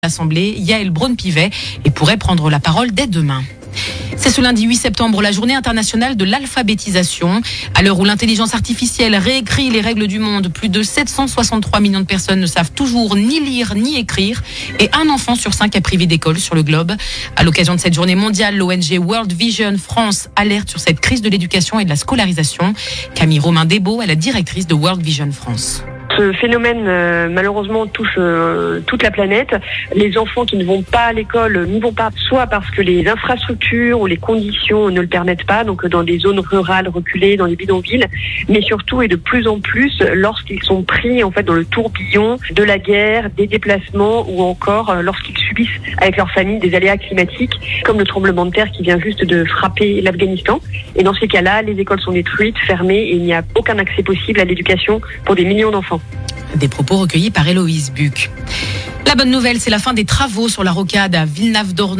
l'Assemblée, Yael Braun-Pivet, et pourrait prendre la parole dès demain. C'est ce lundi 8 septembre, la journée internationale de l'alphabétisation. À l'heure où l'intelligence artificielle réécrit les règles du monde, plus de 763 millions de personnes ne savent toujours ni lire ni écrire. Et un enfant sur 5 est privé d'école sur le globe. À l'occasion de cette journée mondiale, l'ONG World Vision France alerte sur cette crise de l'éducation et de la scolarisation. Camille Romain-Desbaux est la directrice de World Vision France. Ce phénomène, malheureusement, touche toute la planète. Les enfants qui ne vont pas à l'école n'y vont pas, soit parce que les infrastructures ou les conditions ne le permettent pas, donc dans des zones rurales reculées, dans les bidonvilles, mais surtout et de plus en plus lorsqu'ils sont pris en fait dans le tourbillon de la guerre, des déplacements ou encore lorsqu'ils subissent avec leur famille des aléas climatiques, comme le tremblement de terre qui vient juste de frapper l'Afghanistan. Et dans ces cas-là, les écoles sont détruites, fermées et il n'y a aucun accès possible à l'éducation pour des millions d'enfants. Des propos recueillis par Héloïse Buc. La bonne nouvelle, c'est la fin des travaux sur la rocade à Villenave-d'Ornon.